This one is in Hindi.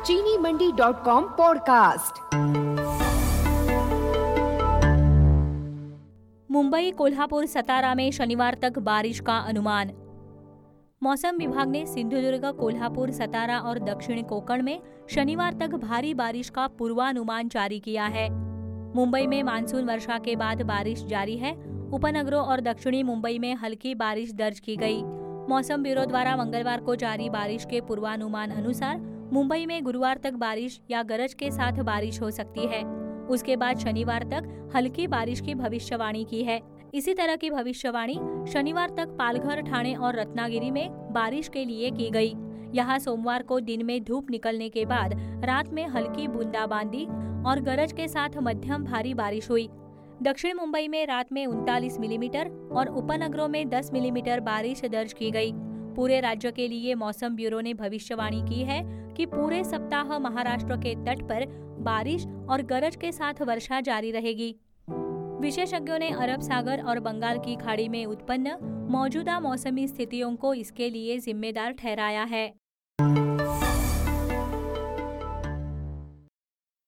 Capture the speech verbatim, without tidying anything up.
चीनी Mandi dot com podcast. Mumbai, Kolhapur, Satara में शनिवार तक बारिश का अनुमान। मौसम विभाग ने सिंधुदुर्ग, कोल्हापुर, सतारा और दक्षिण कोकण में शनिवार तक भारी बारिश का पूर्वानुमान जारी किया है। मुंबई में मानसून वर्षा के बाद बारिश जारी है। उपनगरों और दक्षिणी मुंबई में हल्की बारिश दर्ज की गई। मौसम ब्यूरो द्वारा मंगलवार को जारी बारिश के पूर्वानुमान अनुसार मुंबई में गुरुवार तक बारिश या गरज के साथ बारिश हो सकती है। उसके बाद शनिवार तक हल्की बारिश की भविष्यवाणी की है। इसी तरह की भविष्यवाणी शनिवार तक पालघर, ठाणे और रत्नागिरी में बारिश के लिए की गई। यहाँ सोमवार को दिन में धूप निकलने के बाद रात में हल्की बूंदाबांदी और गरज के साथ मध्यम भारी बारिश हुई। दक्षिण मुंबई में रात में उनतालीस मिलीमीटर और उपनगरों में दस मिलीमीटर बारिश दर्ज की गई। पूरे राज्य के लिए मौसम ब्यूरो ने भविष्यवाणी की है कि पूरे सप्ताह महाराष्ट्र के तट पर बारिश और गरज के साथ वर्षा जारी रहेगी। विशेषज्ञों ने अरब सागर और बंगाल की खाड़ी में उत्पन्न मौजूदा मौसमी स्थितियों को इसके लिए जिम्मेदार ठहराया है।